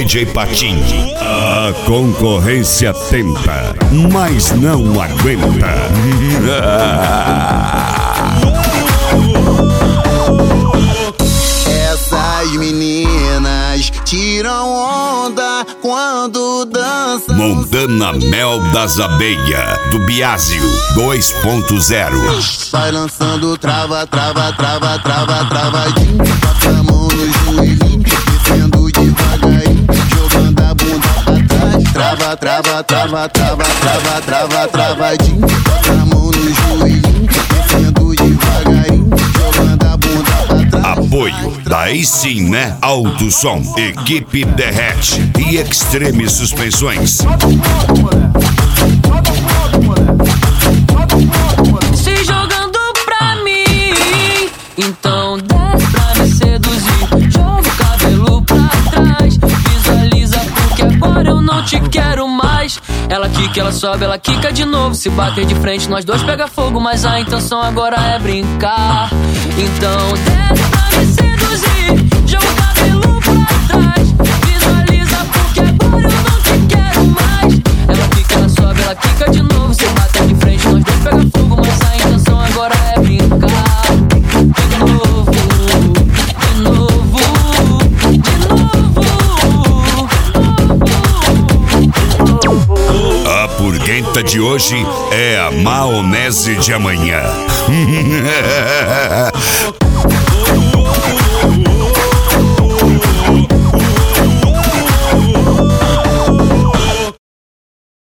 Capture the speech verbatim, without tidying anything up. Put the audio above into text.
J Patinho. A concorrência tenta, mas não aguenta. Essas meninas tiram onda quando dançam. Montana Mel das Abelha, do Biásio dois ponto zero. Vai lançando trava, trava, trava, trava, travadinho. Bota a mão no joelhinho, descendo devagarinho, jogando a bunda pra trás. Trava, trava, trava, trava, trava, trava, travadinho. Bota a mão no joelhinho, descendo devagarinho, jogando a bunda pra trás. Apoio, daí sim, né? Alto Som, Equipe Derrete e Extreme Suspensões. Se jogando pra mim, então desce pra me seduzir. Joga o cabelo pra trás, visualiza porque agora eu não te quero mais. Ela quica, ela sobe, ela quica de novo. Se bater de frente, nós dois pega fogo, mas a intenção agora é brincar. Então desce pra me seduzir, joga o cabelo pra trás, visualiza porque agora eu não te quero mais. Ela quica, ela sobe, ela quica de novo. Se bater de frente, nós dois pega fogo, mas a intenção agora é brincar. De novo, de novo, de novo. A purguenta de hoje é a maionese de amanhã.